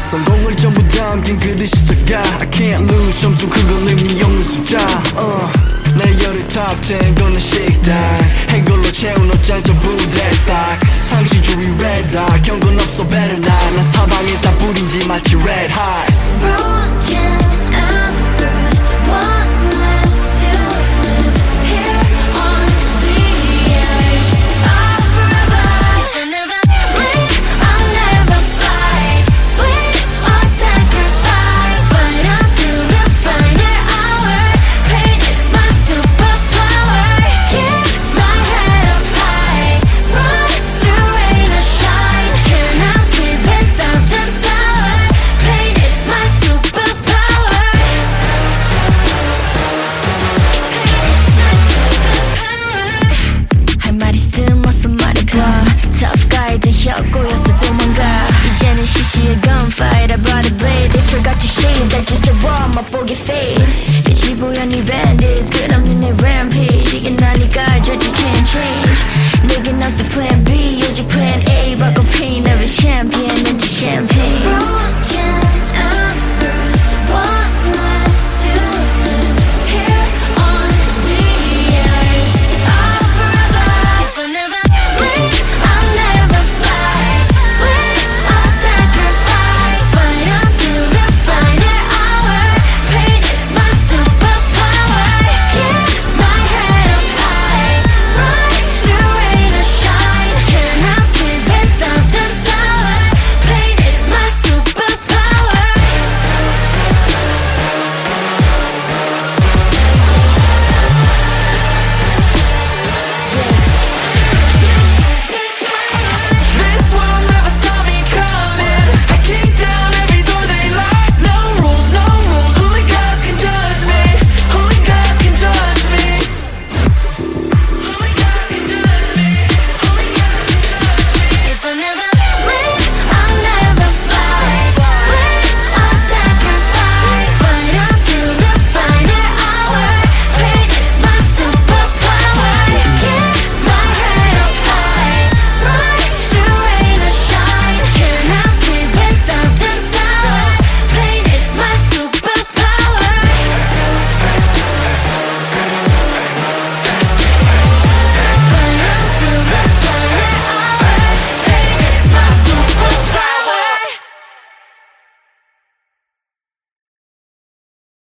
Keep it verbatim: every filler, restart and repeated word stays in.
성공을 전부 담긴 그릇이 작아 I can't lose 점수 그건 의미 없는 숫자 uh. 내 열의 top ten 거는 식당 해골로 채운 옷장 전부 대스탁 상시주의 red dot 경고는 없어 better not 난 사방에 다 뿌린지 마치 red hot